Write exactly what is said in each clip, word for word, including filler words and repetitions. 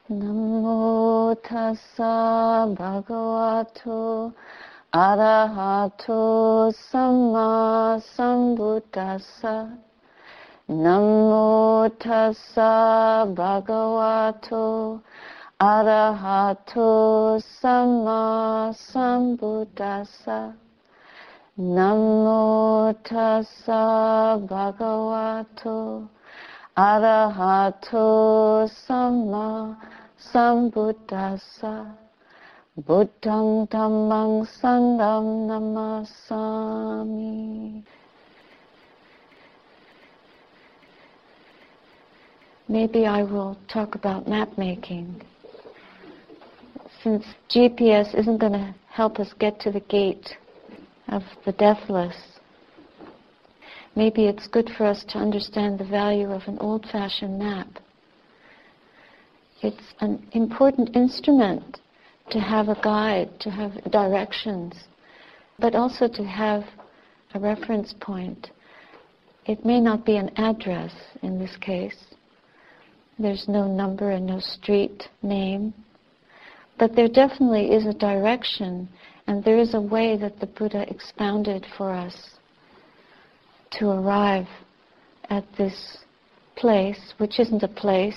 Namo tassa bhagavato arahato samma sambuddhassa. Namo tassa bhagavato arahato samma sambuddhassa. Namo tassa bhagavato arahato samma sambuddhassa. Buddhang dhammang sangham namasami. Maybe I will talk about map making. Since G P S isn't going to help us get to the gate of the deathless, maybe it's good for us to understand the value of an old-fashioned map. It's an important instrument to have a guide, to have directions, but also to have a reference point. It may not be an address in this case. There's no number and no street name. But there definitely is a direction, and there is a way that the Buddha expounded for us to arrive at this place, which isn't a place,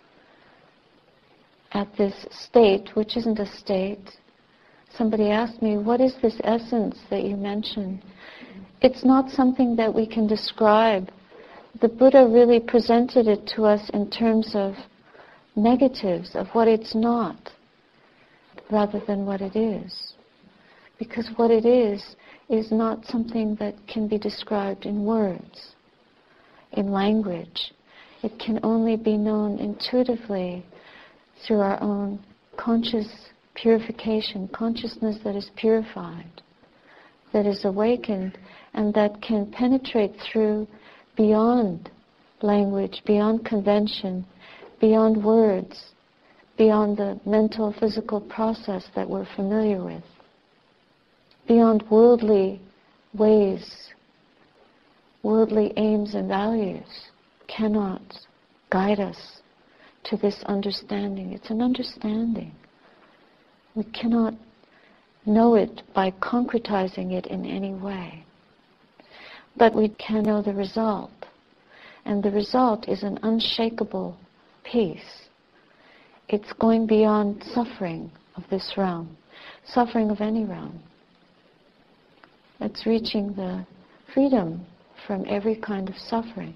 at this state, which isn't a state. Somebody asked me, what is this essence that you mentioned? It's not something that we can describe. The Buddha really presented it to us in terms of negatives, of what it's not, rather than what it is. Because what it is, is not something that can be described in words, in language. It can only be known intuitively through our own conscious purification, consciousness that is purified, that is awakened, and that can penetrate through beyond language, beyond convention, beyond words, beyond the mental, physical process that we're familiar with, beyond worldly ways, worldly aims and values cannot guide us to this understanding. It's an understanding. We cannot know it by concretizing it in any way. But we can know the result. And the result is an unshakable peace. It's going beyond suffering of this realm, suffering of any realm. It's reaching the freedom from every kind of suffering.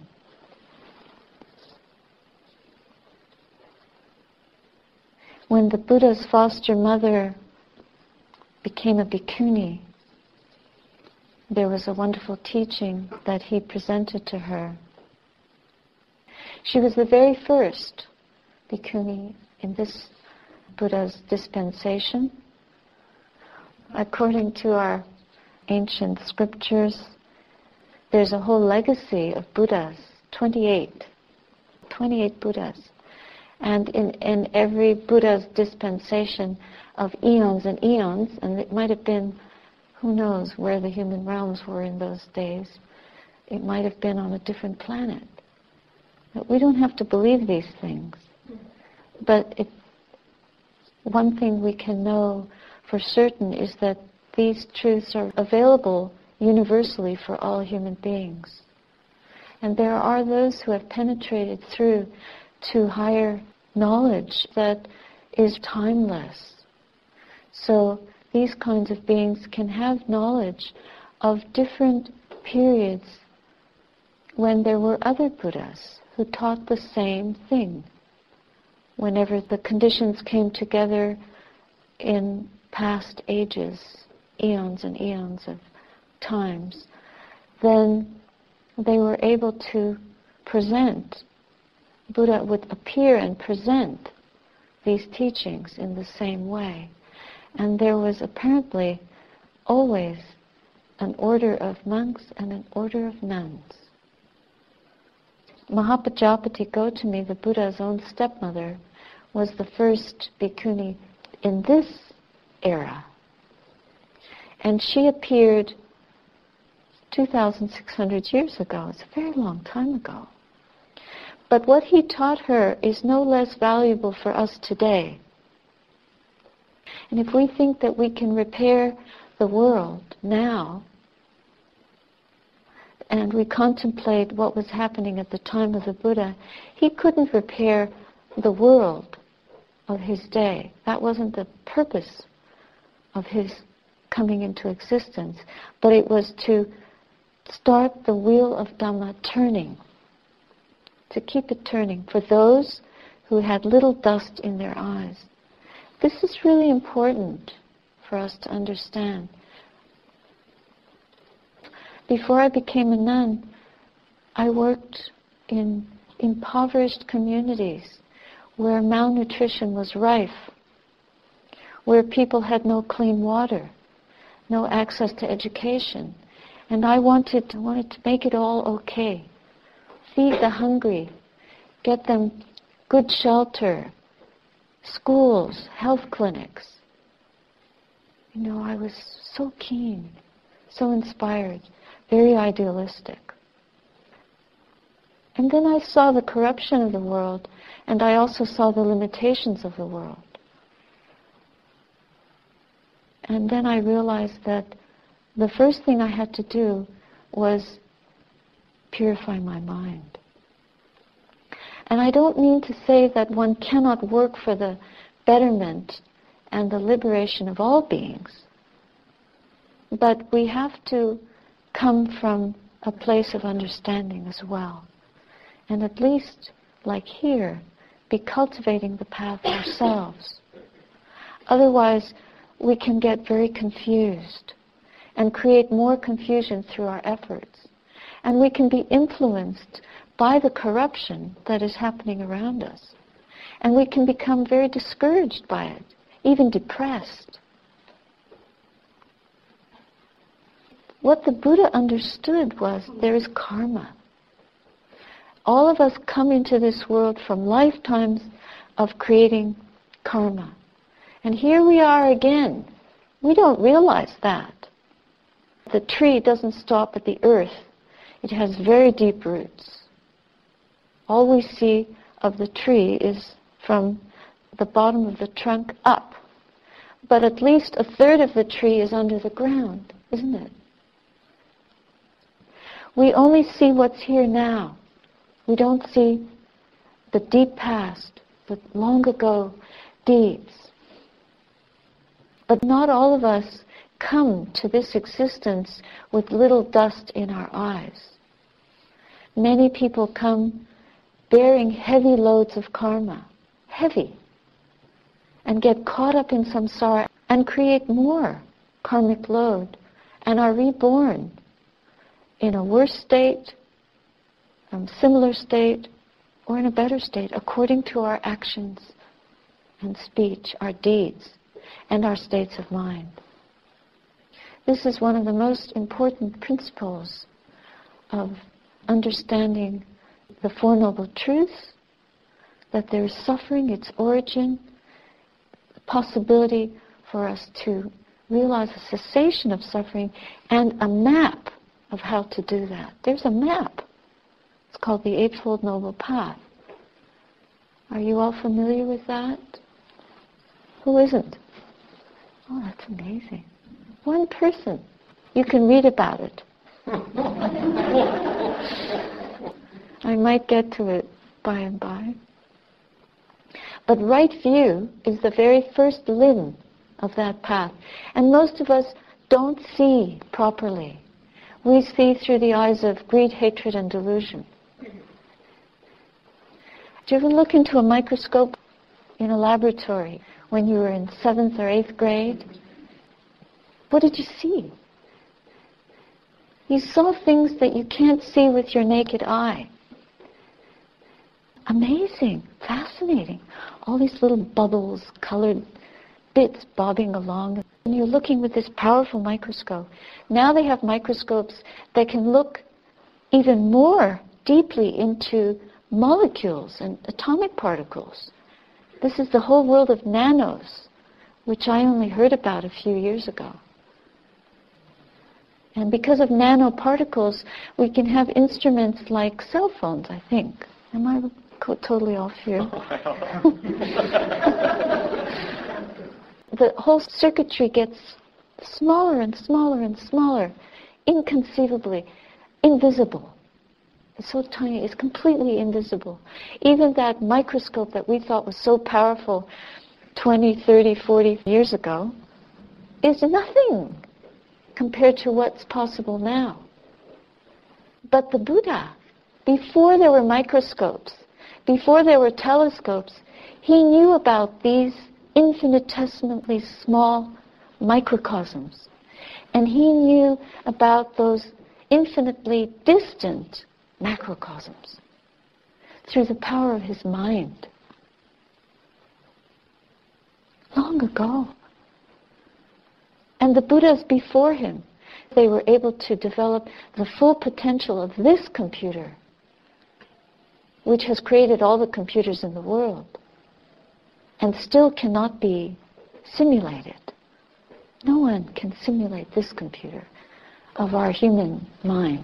When the Buddha's foster mother became a bhikkhuni, there was a wonderful teaching that he presented to her. She was the very first bhikkhuni in this Buddha's dispensation. According to our ancient scriptures, there's a whole legacy of Buddhas, twenty-eight, twenty-eight Buddhas. And in, in every Buddha's dispensation of eons and eons, and it might have been, who knows where the human realms were in those days, it might have been on a different planet. But we don't have to believe these things. But it, one thing we can know for certain is that these truths are available universally for all human beings. And there are those who have penetrated through to higher knowledge that is timeless. So these kinds of beings can have knowledge of different periods when there were other Buddhas who taught the same thing. Whenever the conditions came together in past ages, eons and eons of times, then they were able to present, Buddha would appear and present these teachings in the same way. And there was apparently always an order of monks and an order of nuns. Mahapajapati Gotami, the Buddha's own stepmother, was the first bhikkhuni in this era. And she appeared two thousand six hundred years ago. It's a very long time ago. But what he taught her is no less valuable for us today. And if we think that we can repair the world now, and we contemplate what was happening at the time of the Buddha, he couldn't repair the world of his day. That wasn't the purpose of his coming into existence, but it was to start the wheel of Dhamma turning, to keep it turning for those who had little dust in their eyes. This is really important for us to understand. Before I became a nun, I worked in impoverished communities where malnutrition was rife, where people had no clean water, no access to education. And I wanted, I wanted to make it all okay. Feed the hungry, get them good shelter, schools, health clinics. You know, I was so keen, so inspired, very idealistic. And then I saw the corruption of the world, and I also saw the limitations of the world. And then I realized that the first thing I had to do was purify my mind. And I don't mean to say that one cannot work for the betterment and the liberation of all beings, but we have to come from a place of understanding as well. And at least, like here, be cultivating the path ourselves. Otherwise, we can get very confused and create more confusion through our efforts. And we can be influenced by the corruption that is happening around us. And we can become very discouraged by it, even depressed. What the Buddha understood was there is karma. All of us come into this world from lifetimes of creating karma. And here we are again. We don't realize that. The tree doesn't stop at the earth. It has very deep roots. All we see of the tree is from the bottom of the trunk up. But at least a third of the tree is under the ground, isn't it? We only see what's here now. We don't see the deep past, the long ago deeds. But not all of us come to this existence with little dust in our eyes. Many people come bearing heavy loads of karma, heavy, and get caught up in samsara and create more karmic load and are reborn in a worse state, a similar state, or in a better state according to our actions and speech, our deeds, and our states of mind. This is one of the most important principles of understanding the Four Noble Truths, that there is suffering, its origin, the possibility for us to realize a cessation of suffering, and a map of how to do that. There's a map. It's called the Eightfold Noble Path. Are you all familiar with that? Who isn't? Oh, that's amazing. One person. You can read about it. I might get to it by and by. But right view is the very first limb of that path. And most of us don't see properly. We see through the eyes of greed, hatred, and delusion. Do you ever look into a microscope in a laboratory when you were in seventh or eighth grade? What did you see? You saw things that you can't see with your naked eye. Amazing, fascinating. All these little bubbles, colored bits bobbing along. And you're looking with this powerful microscope. Now they have microscopes that can look even more deeply into molecules and atomic particles. This is the whole world of nanos, which I only heard about a few years ago. And because of nanoparticles, we can have instruments like cell phones, I think. Am I co- totally off here? The whole circuitry gets smaller and smaller and smaller, inconceivably, invisible. It's so tiny, it's completely invisible. Even that microscope that we thought was so powerful twenty, thirty, forty years ago is nothing compared to what's possible now. But the Buddha, before there were microscopes, before there were telescopes, he knew about these infinitesimally small microcosms. And he knew about those infinitely distant macrocosms through the power of his mind. Long ago. And the Buddhas before him, they were able to develop the full potential of this computer, which has created all the computers in the world, and still cannot be simulated. No one can simulate this computer of our human mind.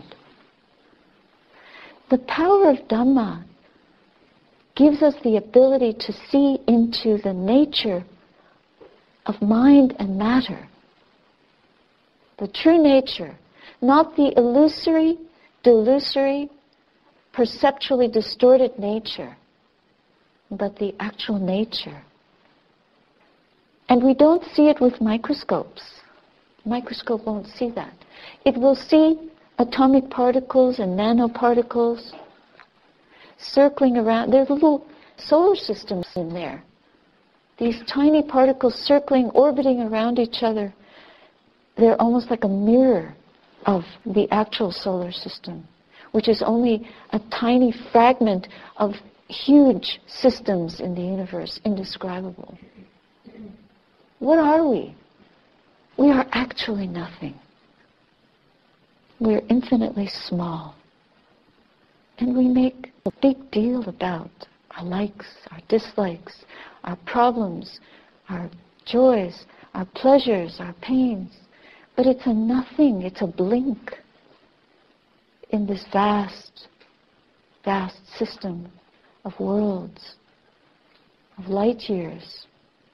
The power of Dhamma gives us the ability to see into the nature of mind and matter. The true nature, not the illusory, delusory, perceptually distorted nature, but the actual nature. And we don't see it with microscopes. Microscope won't see that. It will see atomic particles and nanoparticles circling around. There's little solar systems in there. These tiny particles circling, orbiting around each other. They're almost like a mirror of the actual solar system, which is only a tiny fragment of huge systems in the universe, indescribable. What are we? We are actually nothing. We are infinitely small. And we make a big deal about our likes, our dislikes, our problems, our joys, our pleasures, our pains. But it's a nothing, it's a blink in this vast, vast system of worlds, of light years.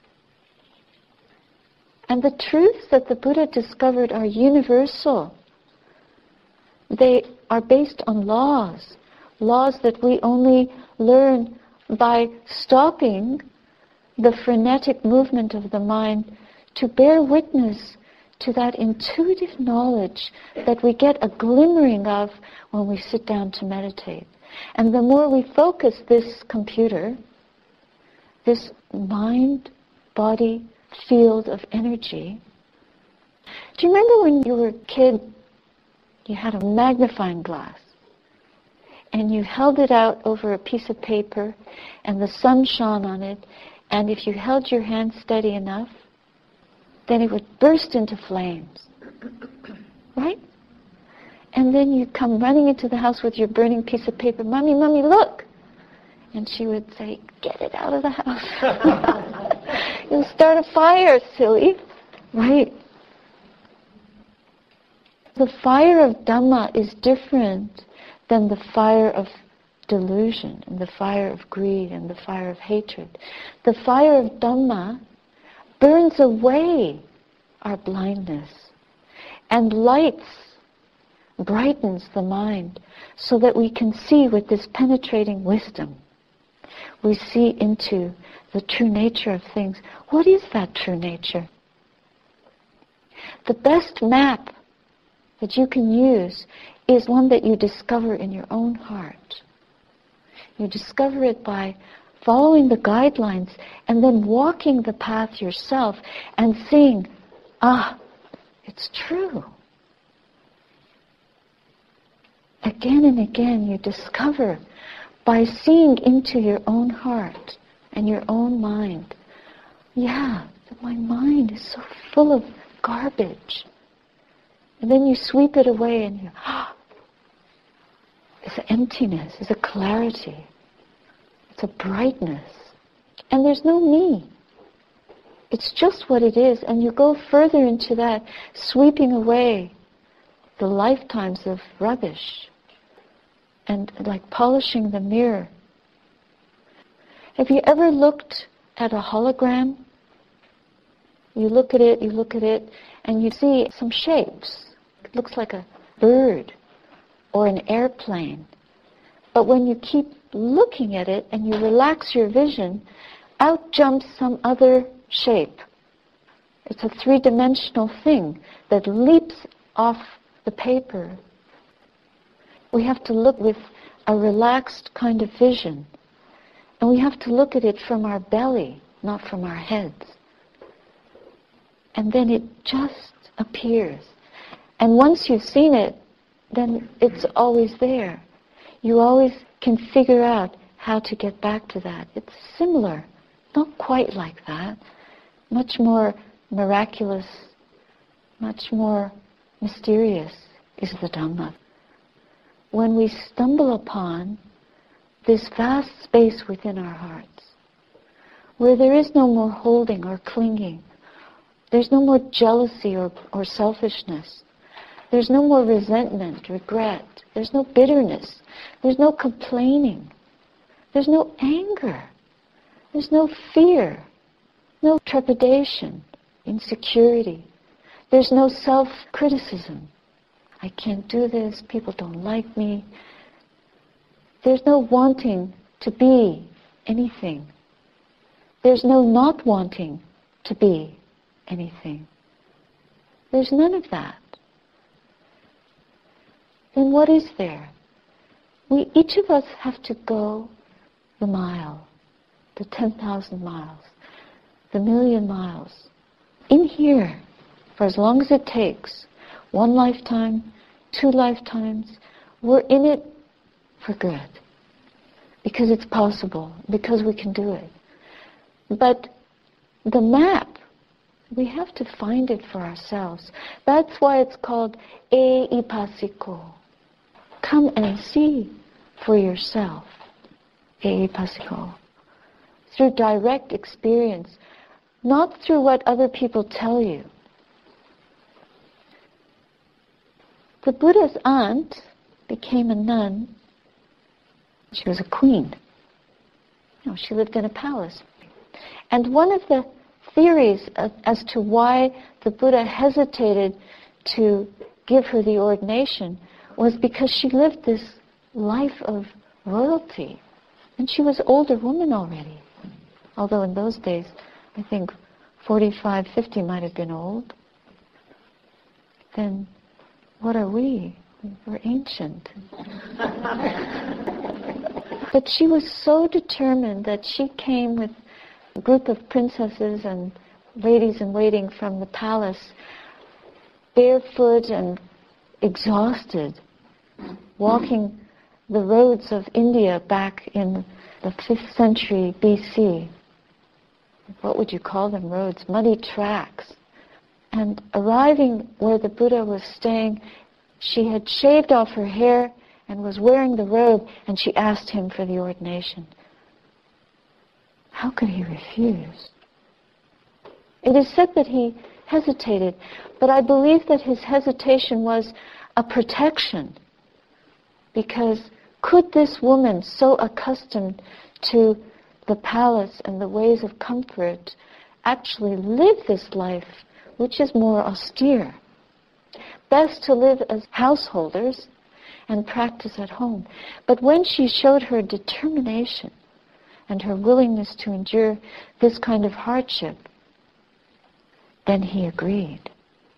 And the truths that the Buddha discovered are universal. They are based on laws, laws that we only learn by stopping the frenetic movement of the mind to bear witness to that intuitive knowledge that we get a glimmering of when we sit down to meditate. And the more we focus this computer, this mind-body field of energy. Do you remember when you were a kid, you had a magnifying glass, and you held it out over a piece of paper, and the sun shone on it, and if you held your hand steady enough, then it would burst into flames, right? And then you'd come running into the house with your burning piece of paper, "Mommy, Mommy, look!" And she would say, "Get it out of the house." You'll start a fire, silly, right? The fire of Dhamma is different than the fire of delusion and the fire of greed and the fire of hatred. The fire of Dhamma burns away our blindness and lights, brightens the mind so that we can see with this penetrating wisdom. We see into the true nature of things. What is that true nature? The best map that you can use is one that you discover in your own heart. You discover it by following the guidelines and then walking the path yourself and seeing, ah, it's true. Again and again you discover by seeing into your own heart and your own mind, yeah, my mind is so full of garbage. And then you sweep it away and you, ah, it's an emptiness, it's a clarity, it's a brightness. And there's no me. It's just what it is. And you go further into that, sweeping away the lifetimes of rubbish and like polishing the mirror Have you ever looked at a hologram? You look at it, you look at it, and you see some shapes. It looks like a bird or an airplane. But when you keep looking at it and you relax your vision, out jumps some other shape. It's a three-dimensional thing that leaps off the paper. We have to look with a relaxed kind of vision. And we have to look at it from our belly, not from our heads. And then it just appears. And once you've seen it, then it's always there. You always can figure out how to get back to that. It's similar, not quite like that, much more miraculous, much more mysterious is the Dhamma. When we stumble upon this vast space within our hearts, where there is no more holding or clinging, there's no more jealousy or, or selfishness, there's no more resentment, regret, there's no bitterness, there's no complaining, there's no anger, there's no fear, no trepidation, insecurity, there's no self-criticism. I can't do this, people don't like me. There's no wanting to be anything. There's no not wanting to be anything. There's none of that. Then what is there? We, each of us have to go the mile, the ten thousand miles, the million miles, in here, for as long as it takes, one lifetime, two lifetimes, we're in it for good. Because it's possible, because we can do it. But the map, we have to find it for ourselves. That's why it's called E Ipasiko. Come and see for yourself. E Ipasiko. Through direct experience, not through what other people tell you. The Buddha's aunt became a nun. She was a queen. You know, she lived in a palace. And one of the theories of, as to why the Buddha hesitated to give her the ordination was because she lived this life of royalty. And she was an older woman already. Although in those days, I think forty-five, fifty might have been old. Then what are we? We're ancient. But she was so determined that she came with a group of princesses and ladies in waiting from the palace, barefoot and exhausted, walking the roads of India back in the fifth century B C. What would you call them roads? Muddy tracks. And arriving where the Buddha was staying, she had shaved off her hair and was wearing the robe, and she asked him for the ordination. How could he refuse? It is said that he hesitated, but I believe that his hesitation was a protection, because could this woman, so accustomed to the palace and the ways of comfort, actually live this life which is more austere? Best to live as householders and practice at home. But when she showed her determination and her willingness to endure this kind of hardship, then he agreed.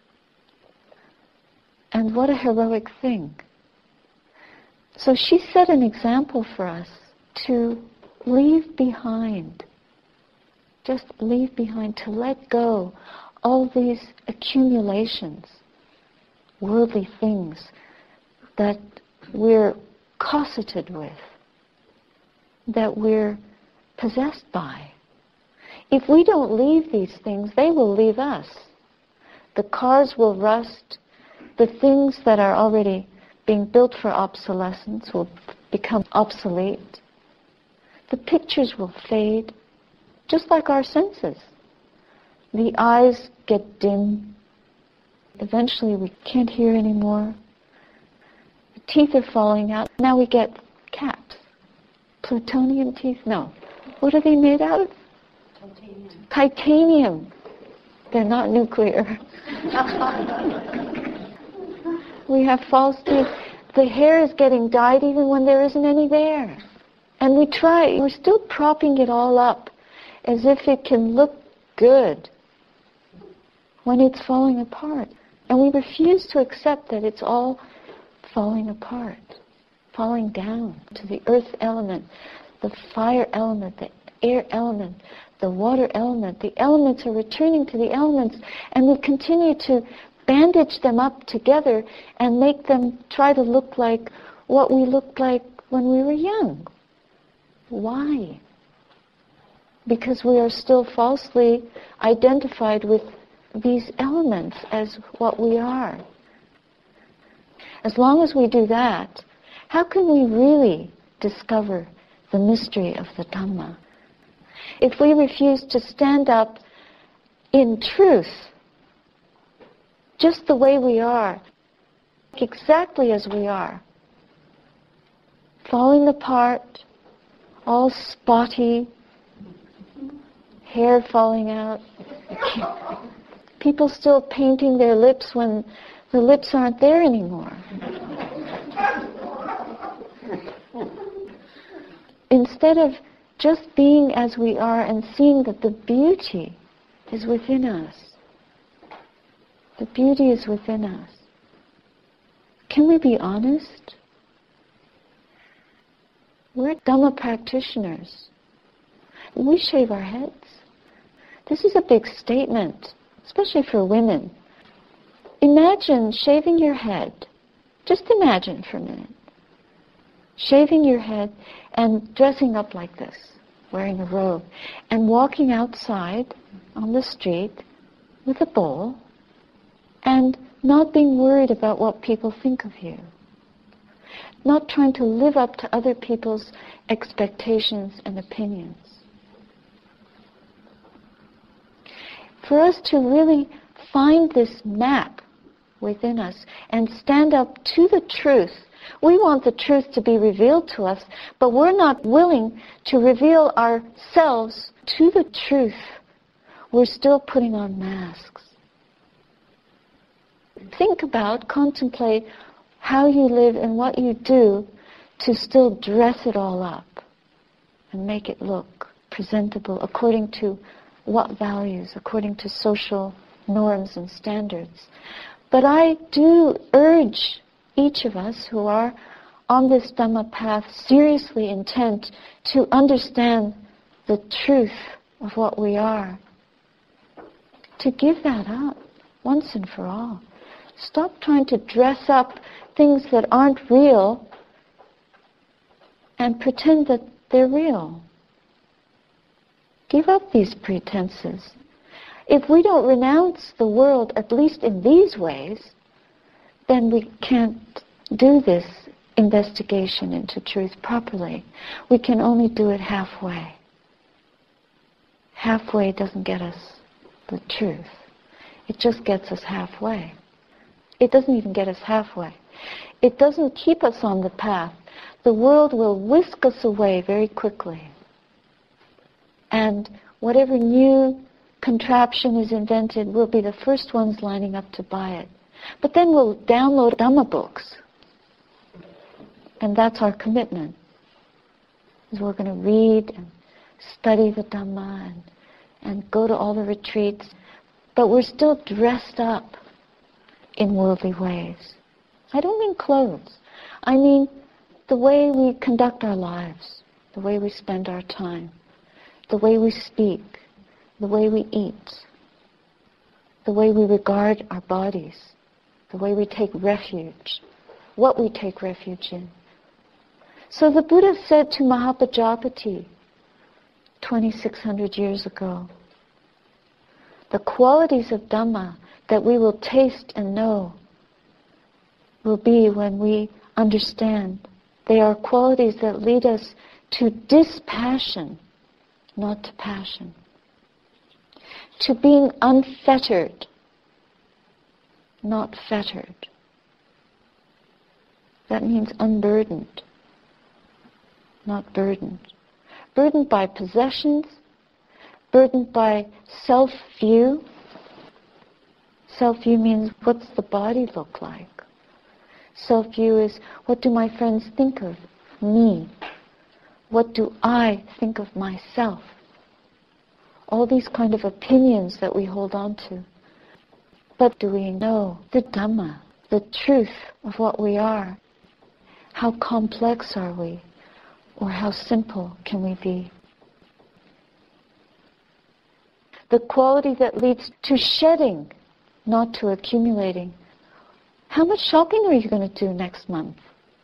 And what a heroic thing. So she set an example for us to leave behind, just leave behind, to let go all these accumulations, worldly things that we're cosseted with, that we're possessed by. If we don't leave these things, they will leave us. The cars will rust. The things that are already being built for obsolescence will become obsolete. The pictures will fade, just like our senses. The eyes get dim. Eventually we can't hear anymore. The teeth are falling out. Now we get caps. Plutonium teeth? No. What are they made out of? Titanium. Titanium. They're not nuclear. We have false teeth. The hair is getting dyed even when there isn't any there. And we try, we're still propping it all up as if it can look good when it's falling apart. And we refuse to accept that it's all falling apart, falling down to the earth element, the fire element, the air element, the water element. The elements are returning to the elements, and we continue to bandage them up together and make them try to look like what we looked like when we were young. Why? Because we are still falsely identified with these elements as what we are. As long as we do that, how can we really discover the mystery of the Dhamma? If we refuse to stand up in truth, just the way we are, exactly as we are, falling apart, all spotty, hair falling out, people still painting their lips when the lips aren't there anymore. Instead of just being as we are and seeing that the beauty is within us. The beauty is within us. Can we be honest? We're Dhamma practitioners. We shave our heads. This is a big statement, especially for women. Imagine shaving your head. Just imagine for a minute. Shaving your head and dressing up like this, wearing a robe, and walking outside on the street with a bowl and not being worried about what people think of you. Not trying to live up to other people's expectations and opinions. For us to really find this map within us and stand up to the truth. We want the truth to be revealed to us, but we're not willing to reveal ourselves to the truth. We're still putting on masks. Think about, contemplate how you live and what you do to still dress it all up and make it look presentable according to what values, according to social norms and standards. But I do urge each of us who are on this Dhamma path seriously intent to understand the truth of what we are, to give that up once and for all. Stop trying to dress up things that aren't real and pretend that they're real. Give up these pretenses. If we don't renounce the world, at least in these ways, then we can't do this investigation into truth properly. We can only do it halfway. Halfway doesn't get us the truth. It just gets us halfway. It doesn't even get us halfway. It doesn't keep us on the path. The world will whisk us away very quickly. And whatever new contraption is invented, we'll be the first ones lining up to buy it. But then we'll download Dhamma books. And that's our commitment. Is we're going to read and study the Dhamma and, and go to all the retreats. But we're still dressed up in worldly ways. I don't mean clothes. I mean the way we conduct our lives, the way we spend our time, the way we speak, the way we eat, the way we regard our bodies, the way we take refuge, what we take refuge in. So the Buddha said to Mahapajapati twenty-six hundred years ago, the qualities of Dhamma that we will taste and know will be when we understand. They are qualities that lead us to dispassion, not to passion. To being unfettered, not fettered. That means unburdened, not burdened. burdened by possessions, burdened by self-view. Self-view means, what's the body look like? Self-view is, what do my friends think of me? What do I think of myself? All these kind of opinions that we hold on to. But do we know the Dhamma, the truth of what we are? How complex are we? Or how simple can we be? The quality that leads to shedding, not to accumulating. How much shopping are you going to do next month?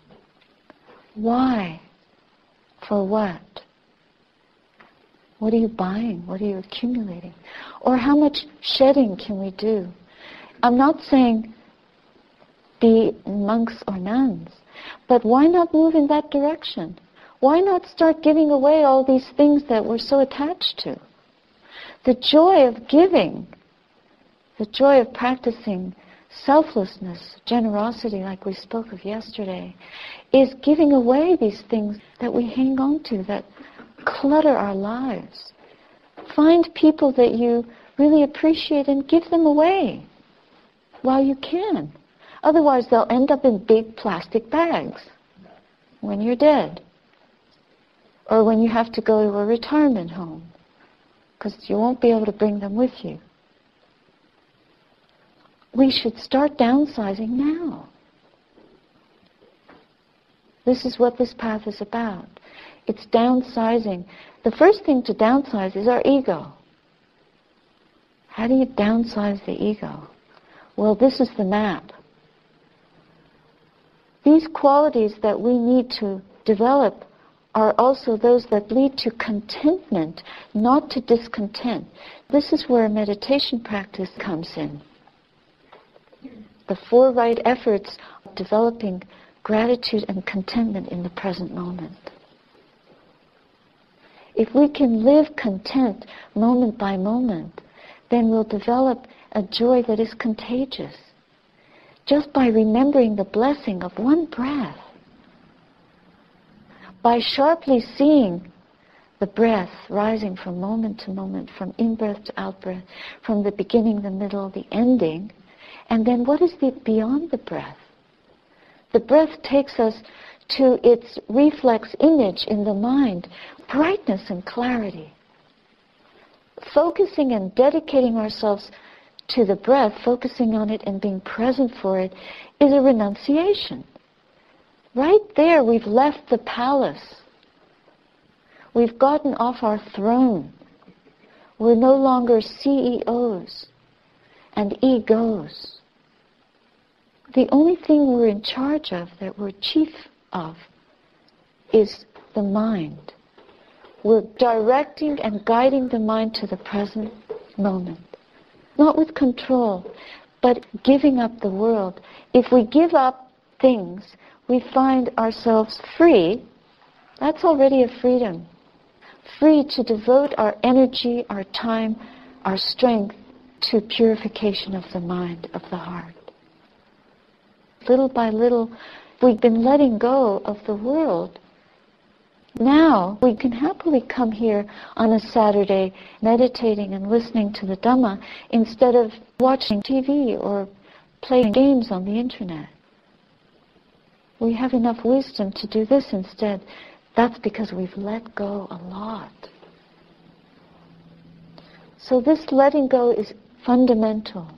Why? For what? What are you buying? What are you accumulating? Or how much shedding can we do? I'm not saying be monks or nuns, but why not move in that direction? Why not start giving away all these things that we're so attached to? The joy of giving, the joy of practicing selflessness, generosity, like we spoke of yesterday, is giving away these things that we hang on to, that clutter our lives. Find people that you really appreciate and give them away while you can. Otherwise, they'll end up in big plastic bags when you're dead, or when you have to go to a retirement home, because you won't be able to bring them with you. We should start downsizing now. This is what this path is about. It's downsizing. The first thing to downsize is our ego. How do you downsize the ego? Well, this is the map. These qualities that we need to develop are also those that lead to contentment, not to discontent. This is where meditation practice comes in. The four right efforts of developing gratitude and contentment in the present moment. If we can live content moment by moment, then we'll develop a joy that is contagious. Just by remembering the blessing of one breath, by sharply seeing the breath rising from moment to moment, from in-breath to out-breath, from the beginning, the middle, the ending, and then what is the beyond the breath? The breath takes us to its reflex image in the mind, brightness and clarity. Focusing and dedicating ourselves to the breath, focusing on it and being present for it, is a renunciation. Right there, we've left the palace. We've gotten off our throne. We're no longer C E Os and egos. The only thing we're in charge of, that we're chief of, is the mind. We're directing and guiding the mind to the present moment. Not with control, but giving up the world. If we give up things, we find ourselves free. That's already a freedom. Free to devote our energy, our time, our strength to purification of the mind, of the heart. Little by little, we've been letting go of the world. Now we can happily come here on a Saturday meditating and listening to the Dhamma instead of watching T V or playing games on the internet. We have enough wisdom to do this instead. That's because we've let go a lot. So this letting go is fundamental.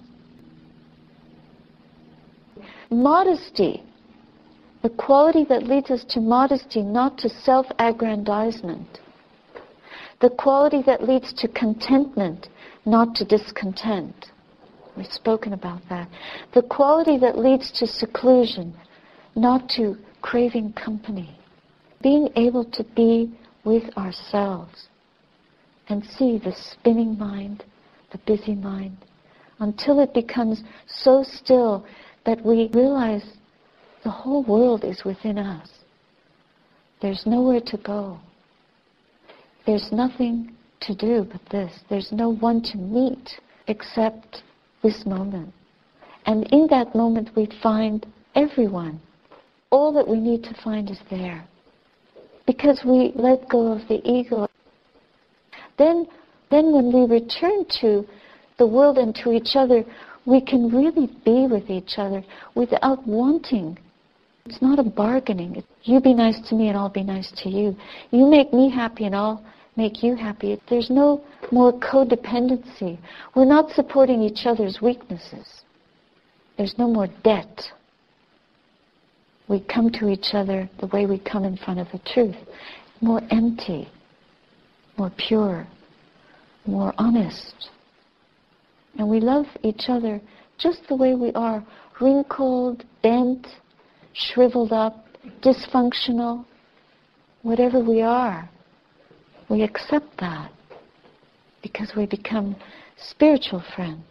Modesty, the quality that leads us to modesty, not to self-aggrandizement. The quality that leads to contentment, not to discontent. We've spoken about that. The quality that leads to seclusion, not to craving company. Being able to be with ourselves and see the spinning mind, the busy mind, until it becomes so still that we realize the whole world is within us. There's nowhere to go. There's nothing to do but this. There's no one to meet except this moment. And in that moment we find everyone. All that we need to find is there. because we let go of the ego. Then, then when we return to the world and to each other, we can really be with each other without wanting. It's not a bargaining. You be nice to me and I'll be nice to you. You make me happy and I'll make you happy. There's no more codependency. We're not supporting each other's weaknesses. There's no more debt. We come to each other the way we come in front of the truth. More empty, more pure, more honest. And we love each other just the way we are, wrinkled, bent, shriveled up, dysfunctional, whatever we are. We accept that because we become spiritual friends.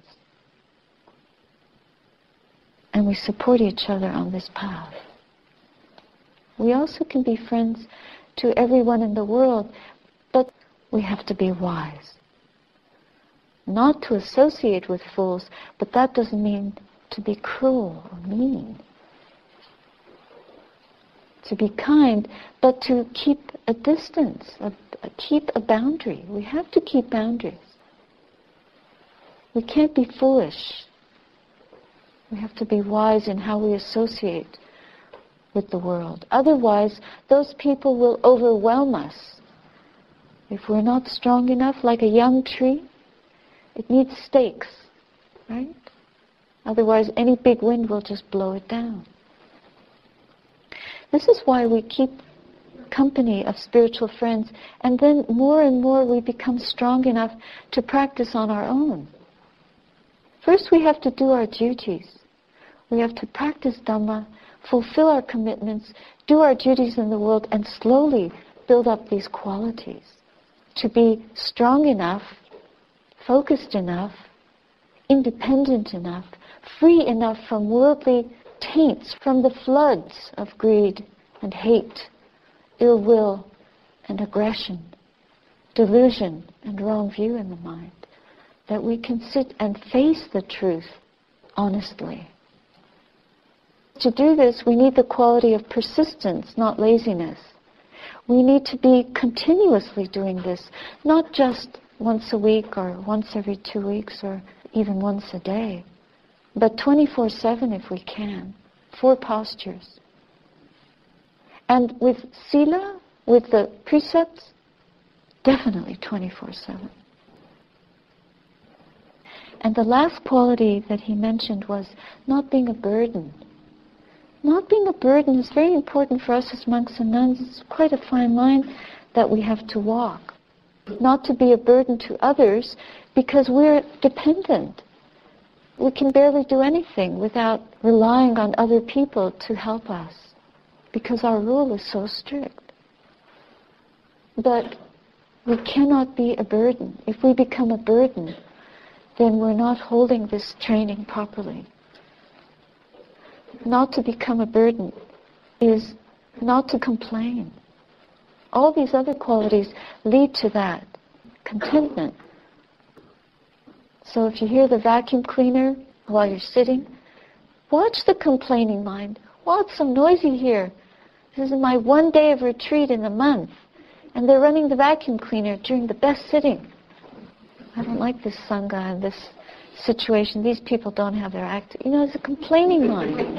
And we support each other on this path. We also can be friends to everyone in the world, but we have to be wise. Not to associate with fools, but that doesn't mean to be cruel or mean. To be kind, but to keep a distance, a, a, keep a boundary. We have to keep boundaries. We can't be foolish. We have to be wise in how we associate with the world. Otherwise, those people will overwhelm us. If we're not strong enough, like a young tree, it needs stakes, right? Otherwise, any big wind will just blow it down. This is why we keep company of spiritual friends, and then more and more we become strong enough to practice on our own. First, we have to do our duties. We have to practice Dhamma, fulfill our commitments, do our duties in the world, and slowly build up these qualities. To be strong enough, focused enough, independent enough, free enough from worldly taints, from the floods of greed and hate, ill will and aggression, delusion and wrong view in the mind, that we can sit and face the truth honestly. To do this, we need the quality of persistence, not laziness. We need to be continuously doing this, not just once a week or once every two weeks or even once a day, but twenty-four seven if we can. Four postures. And with sila, with the precepts, definitely twenty-four seven. And the last quality that he mentioned was not being a burden. Not being a burden is very important for us as monks and nuns. It's quite a fine line that we have to walk. Not to be a burden to others because we're dependent. We can barely do anything without relying on other people to help us because our rule is so strict. But we cannot be a burden. If we become a burden, then we're not holding this training properly. Not to become a burden is not to complain. All these other qualities lead to that, contentment. So if you hear the vacuum cleaner while you're sitting, watch the complaining mind. Wow, it's so noisy here. This is my one day of retreat in a month, and they're running the vacuum cleaner during the best sitting. I don't like this Sangha and this situation. These people don't have their act. You know, it's a complaining mind.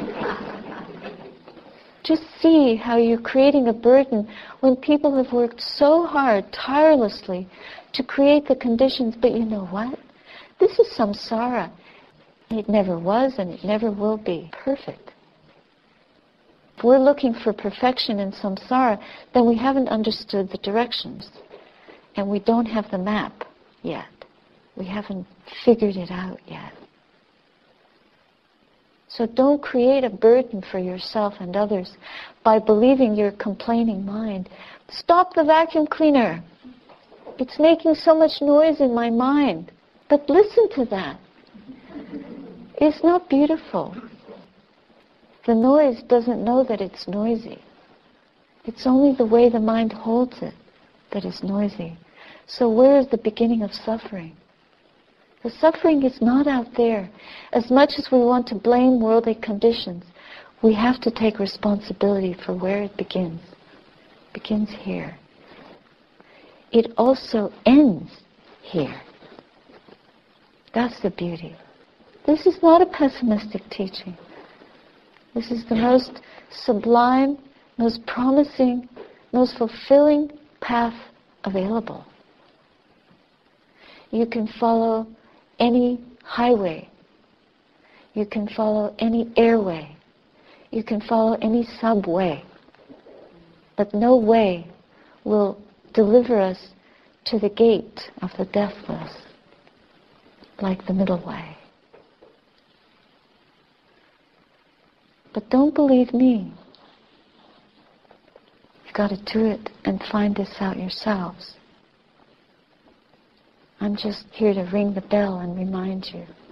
Just see how you're creating a burden when people have worked so hard, tirelessly, to create the conditions, but you know what? This is samsara. It never was and it never will be perfect. If we're looking for perfection in samsara, then we haven't understood the directions. And we don't have the map yet. We haven't figured it out yet. So don't create a burden for yourself and others by believing your complaining mind. Stop the vacuum cleaner. It's making so much noise in my mind. But listen to that. It's not beautiful. The noise doesn't know that it's noisy. It's only the way the mind holds it that is noisy. So where is the beginning of suffering? The suffering is not out there. As much as we want to blame worldly conditions, we have to take responsibility for where it begins. begins here. It also ends here. That's the beauty. This is not a pessimistic teaching. This is the most sublime, most promising, most fulfilling path available. You can follow any highway. You can follow any airway. You can follow any subway. But no way will deliver us to the gate of the deathless like the middle way. But don't believe me. You've got to do it and find this out yourselves. I'm just here to ring the bell and remind you.